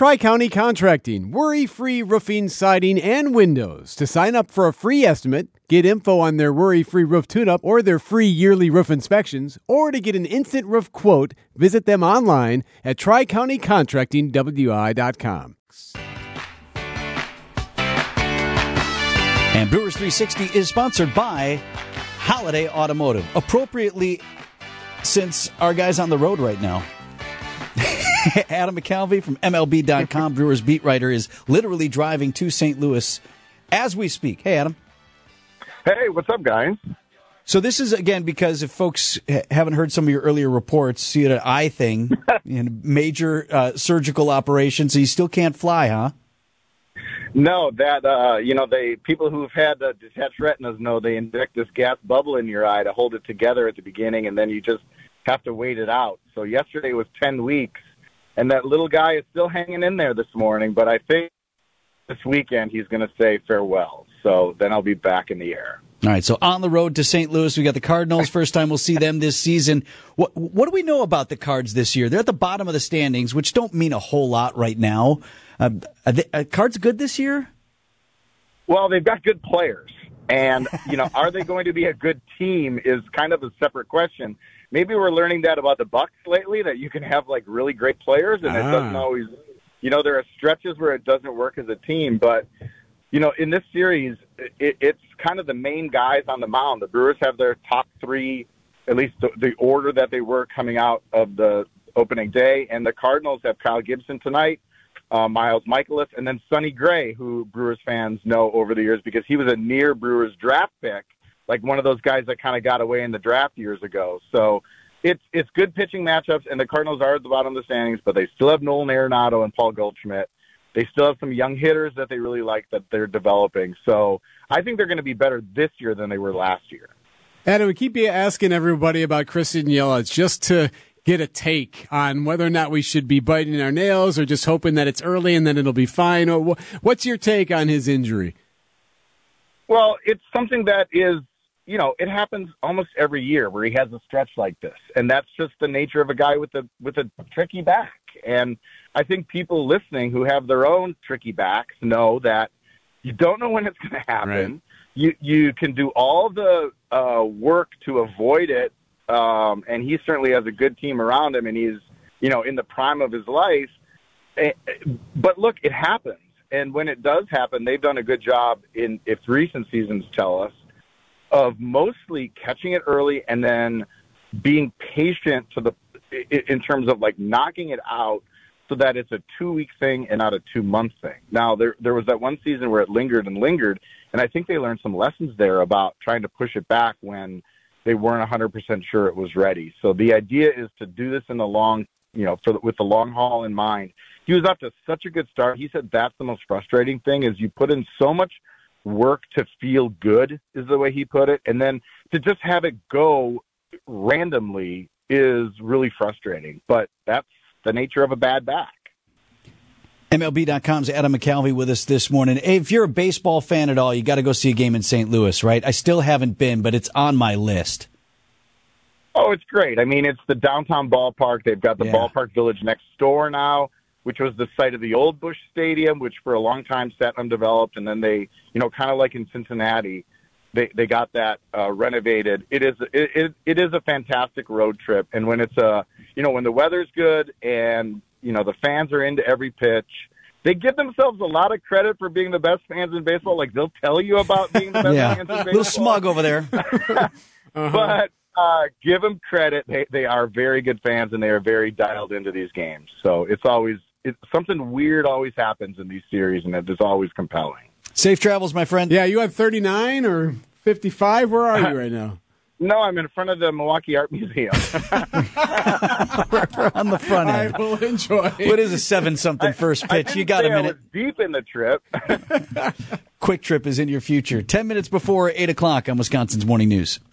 Tri-County Contracting, worry-free roofing, siding, and windows. To sign up for a free estimate, get info on their worry-free roof tune-up or their free yearly roof inspections, or to get an instant roof quote, visit them online at tricountycontractingwi.com. And Brewers 360 is sponsored by Holiday Automotive, appropriately since our guy's on the road right now. Adam McCalvey from MLB.com, Brewers beat writer, is literally driving to St. Louis as we speak. Hey, Adam. Hey, what's up, guys? So this is, again, because if folks haven't heard some of your earlier reports, you had an eye thing, major surgical operation, so you still can't fly, huh? No, that, people who've had detached retinas know they inject this gas bubble in your eye to hold it together at the beginning, and then you just have to wait it out. So yesterday was 10 weeks. And that little guy is still hanging in there this morning, but I think this weekend he's going to say farewell. So then I'll be back in the air. All right, so on the road to St. Louis, we got the Cardinals. First time we'll see them this season. What do we know about the Cards this year? They're at the bottom of the standings, which don't mean a whole lot right now. Are Cards good this year? Well, they've got good players. And, are they going to be a good team is kind of a separate question. Maybe we're learning that about the Bucks lately, that you can have, really great players, and it doesn't always, there are stretches where it doesn't work as a team. But, in this series, it's kind of the main guys on the mound. The Brewers have their top three, at least the order that they were coming out of the opening day, and the Cardinals have Kyle Gibson tonight, Miles Mikolas, and then Sonny Gray, who Brewers fans know over the years because he was a near Brewers draft pick, like one of those guys that kind of got away in the draft years ago. So it's good pitching matchups, and the Cardinals are at the bottom of the standings, but they still have Nolan Arenado and Paul Goldschmidt. They still have some young hitters that they really like that they're developing. So I think they're going to be better this year than they were last year. Adam, we keep asking everybody about Christian Yelich just to get a take on whether or not we should be biting our nails or just hoping that it's early and then it'll be fine. Or what's your take on his injury? Well, it's something that is, it happens almost every year where he has a stretch like this, and that's just the nature of a guy with a tricky back. And I think people listening who have their own tricky backs know that you don't know when it's going to happen. Right. You can do all the work to avoid it, and he certainly has a good team around him, and he's in the prime of his life. But look, it happens, and when it does happen, they've done a good job if recent seasons tell us, of mostly catching it early and then being patient in terms of knocking it out so that it's a 2-week thing and not a 2-month thing. Now, there was that one season where it lingered, and I think they learned some lessons there about trying to push it back when they weren't 100% sure it was ready. So the idea is to do this in the long, with the long haul in mind. He was off to such a good start. He said that's the most frustrating thing is you put in so much work to feel good, is the way he put it, and then to just have it go randomly is really frustrating. But that's the nature of a bad back. MLB.com's Adam McCalvey with us this morning. Hey, if you're a baseball fan at all, you got to go see a game in St. Louis, right? I still haven't been, but it's on my list. Oh, it's great. I mean, it's the downtown ballpark. They've got the ballpark village next door now, which was the site of the old Busch Stadium, which for a long time sat undeveloped. And then they, kind of like in Cincinnati, they got that renovated. It is a fantastic road trip. And when it's when the weather's good and, the fans are into every pitch, they give themselves a lot of credit for being the best fans in baseball. Like they'll tell you about being the best fans in baseball. A little smug over there. But give them credit. They are very good fans, and they are very dialed into these games. So it's something weird always happens in these series, and it is always compelling. Safe travels, my friend. Yeah, you have 39 or 55? Where are you right now? No, I'm in front of the Milwaukee Art Museum. On the front end. I will enjoy. What is a 7-something first pitch? You got a minute. I was deep in the trip. Quick Trip is in your future. 10 minutes before 8 o'clock on Wisconsin's Morning News.